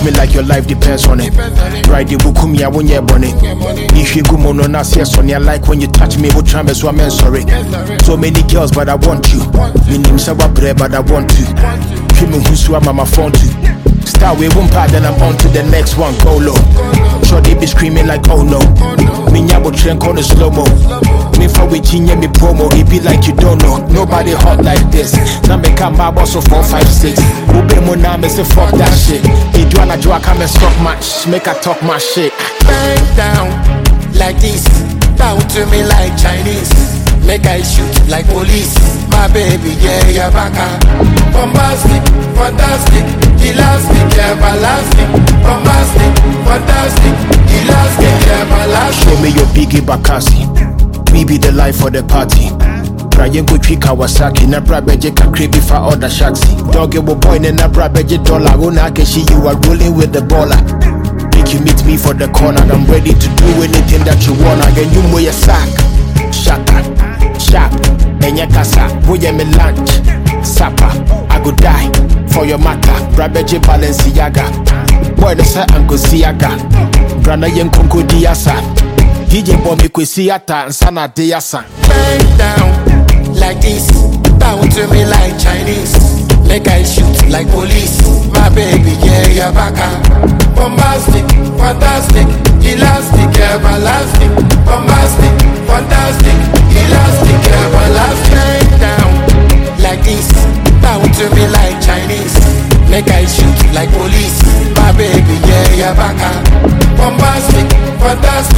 me like your life depends on it. Ride the bukumi, I won't yet bonnet. If you go mono, not yes on, I like when you touch me, what time is so I'm sorry. So many girls, but I want you. Me name Sawa Bre, but I want to. Kimi Huswa, mama phone to. Start with one part, then I'm on to the next one. Go low. Sure they be screaming like oh no. Me nyabo train on the slow mo. Me for we chinye me promo. It be like you don't know. Nobody hot like this. Now me come my boss of 4, 5, 6. Ube mo na me say fuck that shit. You do wanna come and stop my make I talk my shit. Bang down like this. Bow to me like Chinese. Make I shoot like police. My baby, yeah, you're back. Bombastic, fantastic, elastic, everlasting. Bombastic, fantastic, elastic, everlasting. Show me your biggie Bakasi. We be the life for the party. Brian go trick Kawasaki. Na brabeje kakri before other shaxi. Doggy will point in a brabeje dollar. Una keshi, you are rolling with the baller. Make you meet me for the corner. I'm ready to do anything that you wanna. Then you know your sack. Shaka. Sharp, enya kasa, boye me lunch. Sapa, I go die for your matter. Brabeje Balenciaga. Boy, the sa Uncle Siaga. Brana yen konko diasa. DJ Bombi Kwesiata and Sana Diasa. Bang down like this. Bow to me like Chinese. Make I shoot like police. My baby, yeah, you're back. Bombastic, fantastic, elastic, everlasting. Bombastic, fantastic, elastic, everlasting. Bang down like this. Bow to me like Chinese. Make I shoot like police. My baby, yeah, you're back. Bombastic, fantastic.